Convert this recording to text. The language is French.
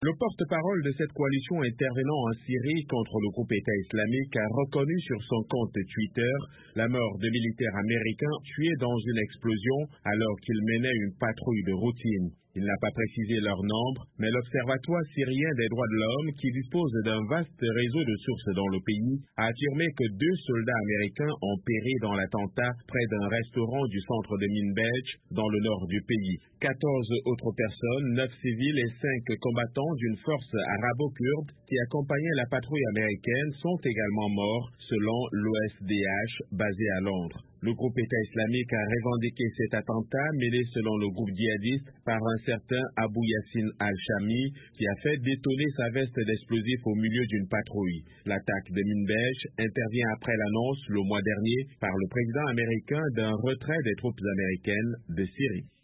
Le porte-parole de cette coalition intervenant en Syrie contre le groupe État islamique a reconnu sur son compte Twitter la mort de militaires américains tués dans une explosion alors qu'ils menaient une patrouille de routine. Il n'a pas précisé leur nombre, mais l'Observatoire syrien des droits de l'homme, qui dispose d'un vaste réseau de sources dans le pays, a affirmé que 2 soldats américains ont péri dans l'attentat près d'un restaurant du centre de Minbej, dans le nord du pays. 14 autres personnes, 9 civils et 5 combattants d'une force arabo-kurde qui accompagnait la patrouille américaine sont également morts, selon l'OSDH, basé à Londres. Le groupe État islamique a revendiqué cet attentat mené selon le groupe djihadiste par un certain Abou Yassine al-Shami qui a fait détonner sa veste d'explosifs au milieu d'une patrouille. L'attaque de Minbej intervient après l'annonce le mois dernier par le président américain d'un retrait des troupes américaines de Syrie.